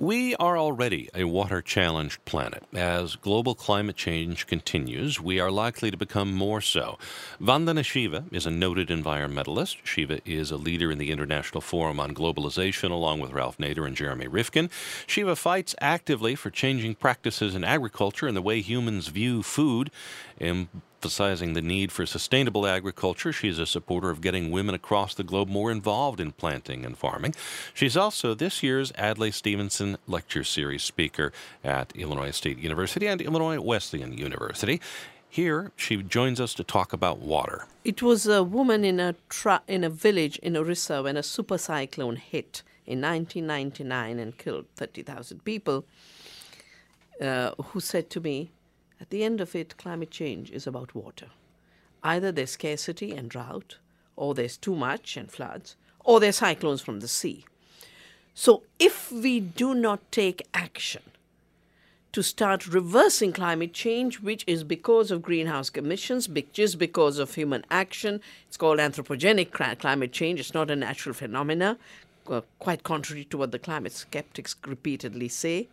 We are already a water-challenged planet. As global climate change continues, we are likely to become more so. Vandana Shiva is a noted environmentalist. Shiva is a leader in the International Forum on Globalization, along with Ralph Nader and Jeremy Rifkin. Shiva fights actively for changing practices in agriculture and the way humans view food, emphasizing the need for sustainable agriculture. She's a supporter of getting women across the globe more involved in planting and farming. She's also this year's Adlai Stevenson Lecture Series speaker at Illinois State University and Illinois Wesleyan University. Here, she joins us to talk about water. It was a woman in a village in Orissa when a super cyclone hit in 1999 and killed 30,000 people, who said to me, at the end of it, climate change is about water. Either there's scarcity and drought, or there's too much and floods, or there's cyclones from the sea. So if we do not take action to start reversing climate change, which is because of greenhouse emissions, which is because of human action, it's called anthropogenic climate change, it's not a natural phenomena, quite contrary to what the climate skeptics repeatedly say.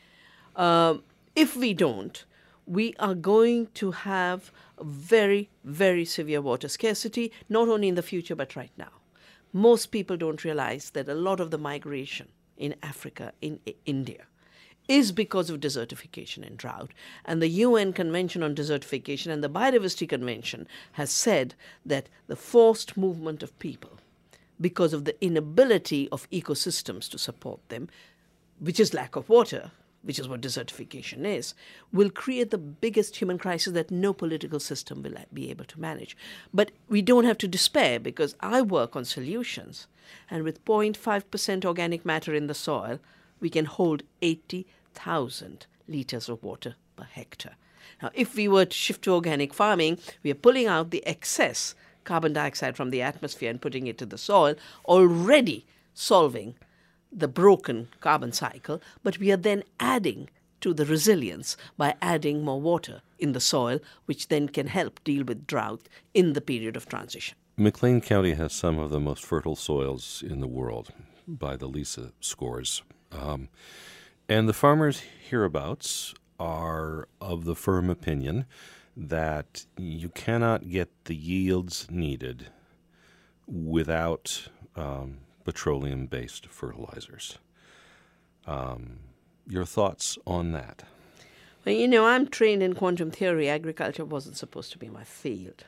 If we don't, we are going to have a very, very severe water scarcity, not only in the future, but right now. Most people don't realize that a lot of the migration in Africa, in India, is because of desertification and drought. And the UN Convention on Desertification and the Biodiversity Convention has said that the forced movement of people, because of the inability of ecosystems to support them, which is lack of water, which is what desertification is, will create the biggest human crisis that no political system will be able to manage. But we don't have to despair, because I work on solutions. And with 0.5% organic matter in the soil, we can hold 80,000 liters of water per hectare. Now, if we were to shift to organic farming, we are pulling out the excess carbon dioxide from the atmosphere and putting it to the soil, already solving the broken carbon cycle, but we are then adding to the resilience by adding more water in the soil, which then can help deal with drought in the period of transition. McLean County has some of the most fertile soils in the world by the LISA scores. And the farmers hereabouts are of the firm opinion that you cannot get the yields needed without petroleum-based fertilizers. Your thoughts on that? Well, I'm trained in quantum theory. Agriculture wasn't supposed to be my field.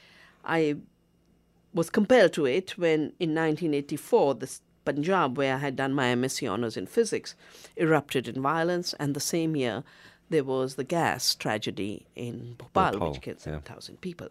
I was compelled to it when, in 1984, the Punjab, where I had done my MSc honors in physics, erupted in violence, and the same year there was the gas tragedy in Bhopal, which killed 7,000 people.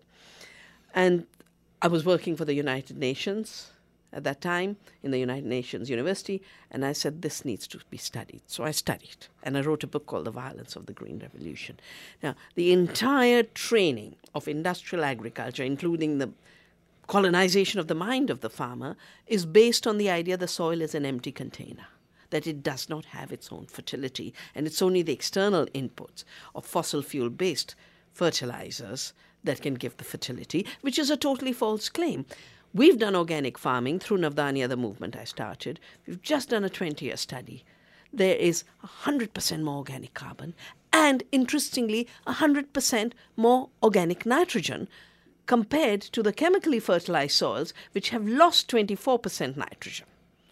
And I was working for the United Nations at that time in the United Nations University, and I said, this needs to be studied. So I studied, and I wrote a book called The Violence of the Green Revolution. Now, the entire training of industrial agriculture, including the colonization of the mind of the farmer, is based on the idea the soil is an empty container, that it does not have its own fertility, and it's only the external inputs of fossil fuel-based fertilizers that can give the fertility, which is a totally false claim. We've done organic farming through Navdanya, the movement I started. We've just done a 20-year study. There is 100% more organic carbon and, interestingly, 100% more organic nitrogen compared to the chemically fertilized soils, which have lost 24% nitrogen.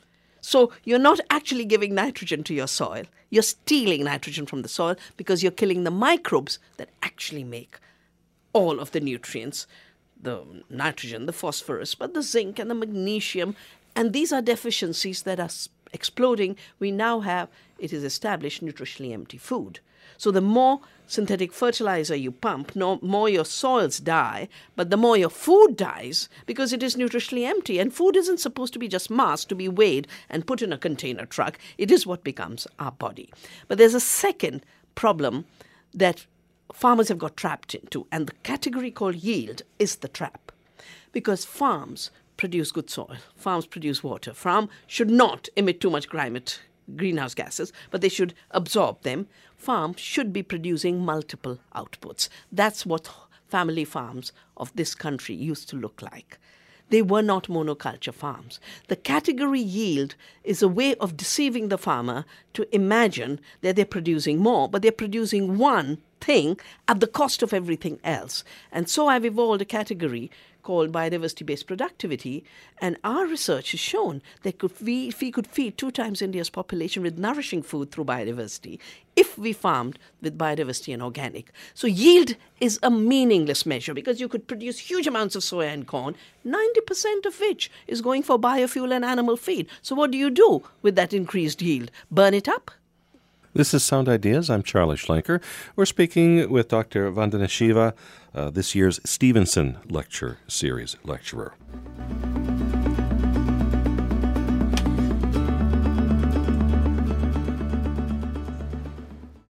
So you're not actually giving nitrogen to your soil. You're stealing nitrogen from the soil because you're killing the microbes that actually make all of the nutrients, the nitrogen, the phosphorus, but the zinc and the magnesium. And these are deficiencies that are exploding. We now have, it is established, nutritionally empty food. So the more synthetic fertilizer you pump, no more your soils die, but the more your food dies because it is nutritionally empty. And food isn't supposed to be just mass to be weighed and put in a container truck. It is what becomes our body. But there's a second problem that farmers have got trapped into, and the category called yield is the trap. Because farms produce good soil, farms produce water. Farm should not emit too much greenhouse gases, but they should absorb them. Farms should be producing multiple outputs. That's what family farms of this country used to look like. they were not monoculture farms. The category yield is a way of deceiving the farmer to imagine that they're producing more, but they're producing one thing at the cost of everything else. And so I've evolved a category called biodiversity-based productivity, and our research has shown that we could feed 2 times India's population with nourishing food through biodiversity if we farmed with biodiversity and organic. So yield is a meaningless measure because you could produce huge amounts of soya and corn, 90% of which is going for biofuel and animal feed. So what do you do with that increased yield? Burn it up? This is Sound Ideas. I'm Charlie Schlenker. We're speaking with Dr. Vandana Shiva, this year's Stevenson Lecture Series lecturer.